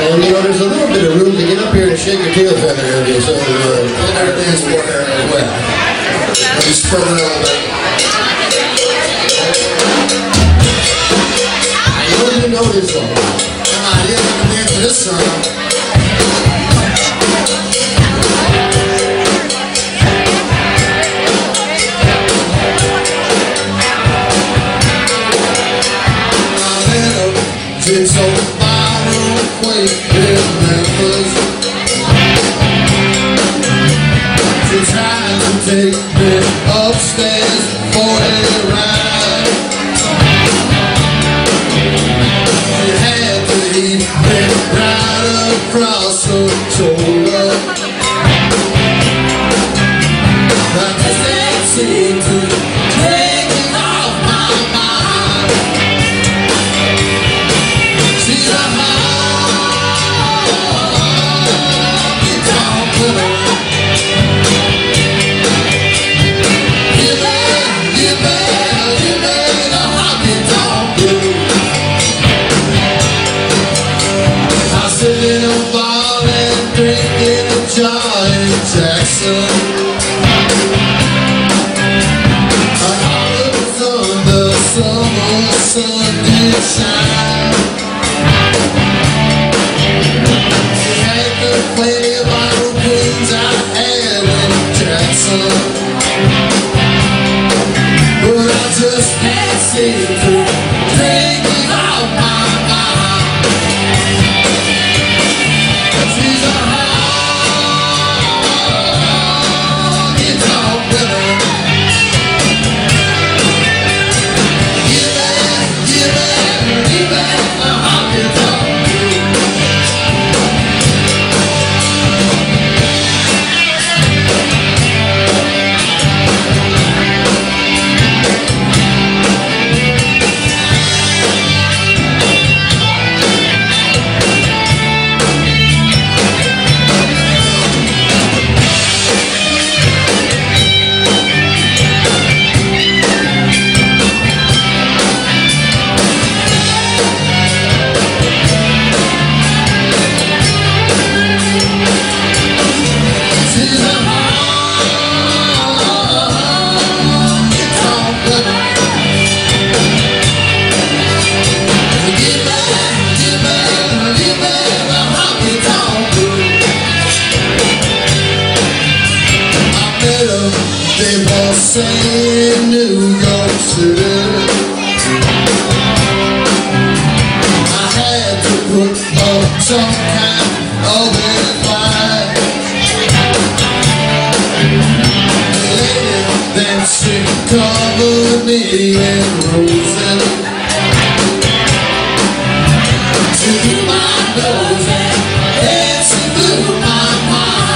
And you know, there's a little bit of room to get up here and shake your tail feather area, so in our dance floor area as well. Let me spread it a little bit. You don't even know this song. Come on, you have to dance to this song. It's so far away in Memphis. She tried to take me upstairs for a ride. She had to lead me right across her shoulder. I just can't seem to take it off my mind. She's a honky-tonk girl. Give me the honky-tonk girl. I sit in a bar and drinking a Johnny Jackson. I hollered on the summer sun did shine. Play about the things I had in Jackson, but I just can't seem to take it off my mind. She's a honky-tonk girl. Give me a honky-tonk. They were saying New York City. I had to put up some kind of a fight. Later, then she covered me in roses. She blew my nose and she blew my mind.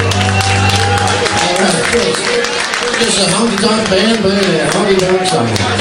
It's a honky-tonk band playing a honky-tonk song.